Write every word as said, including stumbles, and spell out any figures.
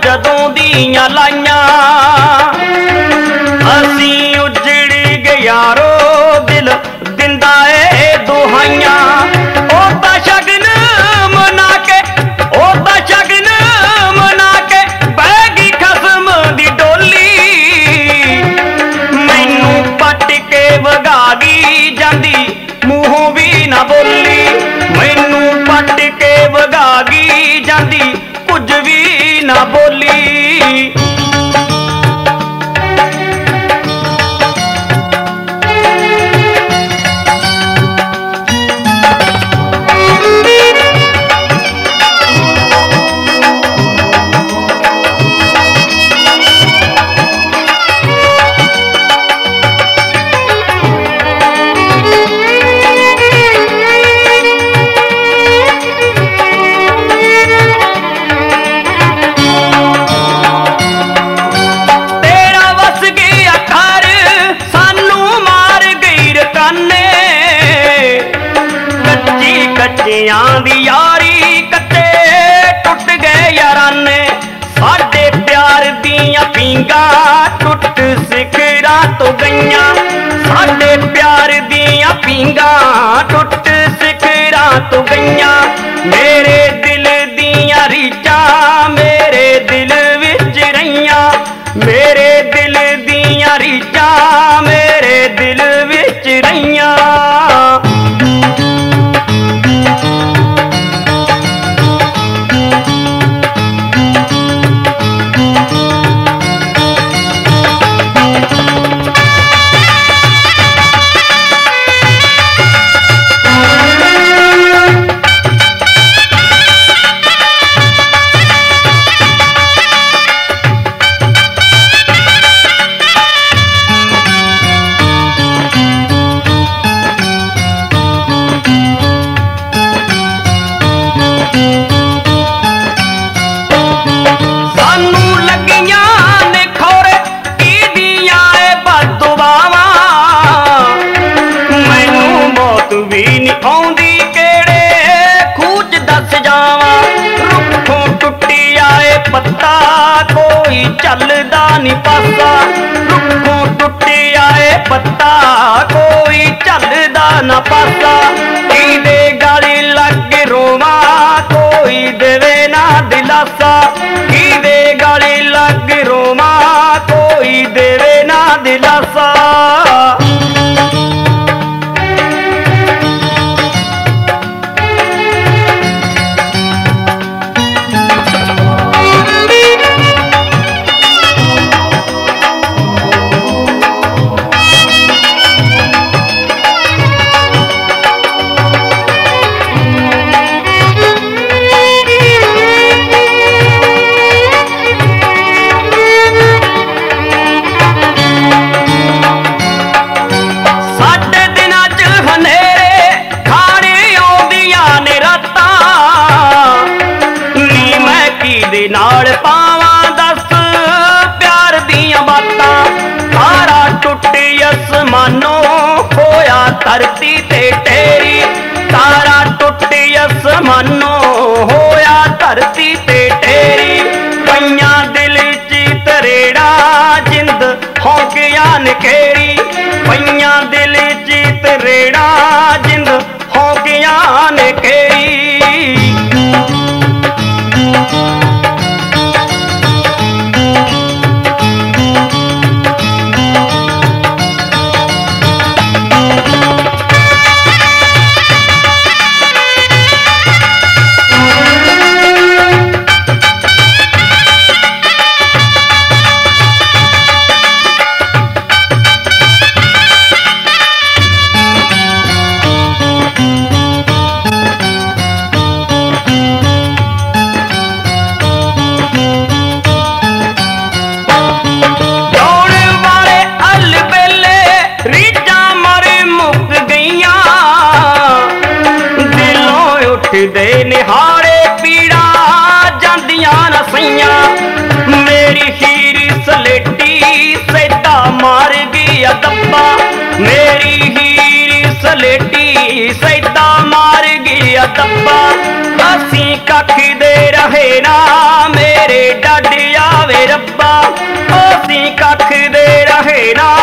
जदों दियां लाइयां असी उजड़ गए यारो दिल दिंदा ए दुहाइयां ओ ता शगन मना के ओ ता शगन मना के बैगी खसम दी डोली मैनू पट के वगा गी जांदी मूहों भी ना बोली मैनू पट के वगा गी जांदी कुछ भी ना बोली। कच्चियां दी यारी कच्चे टुट गए याराने साडे प्यार दियां पींगा टुट सिखरा तो गईयां साडे प्यार दियां पींगा टुट सिखरा तो गईयां मेरे दिल दियां रीचां मेरे दिल विच रहियां मेरे दिल दियां रीचां मेरे दिल विच रहियां। पत्ता कोई चलदा नी पासा रुखों टुटिया ए पत्ता कोई चलदा ना पासा की दे गाली लग रोवा कोई देवे ना दिलासा की दे गाली लग रोवा कोई देवे ना दिलासा। नाल पावां दस प्यार दियां बातां तारा टुटे आसमानों होया धरती ते टेरी तारा टुटे आसमानों होया धरती ते टेरी पईयां दिल च तरेड़ा जिंद हौंकिया नखेरी पईयां दिल च तरेड़ा जिंद हौंकिया नखेरी। दे निहारे पीड़ा जांदियां न सैयां मेरी हीर सलेटी सैदा मार गया दब्बा मेरी हीर सलेटी सैदा मार गया ਆ ਦੱਬਾ ਅਸੀਂ ਕੱਖ ਦੇ ਰਹੇ ਨਾ ਮੇਰੇ ਡੱਡ ਆਵੇ ਰੱਬਾ ਅਸੀਂ ਕੱਖ ਦੇ ਰਹੇ ਨਾ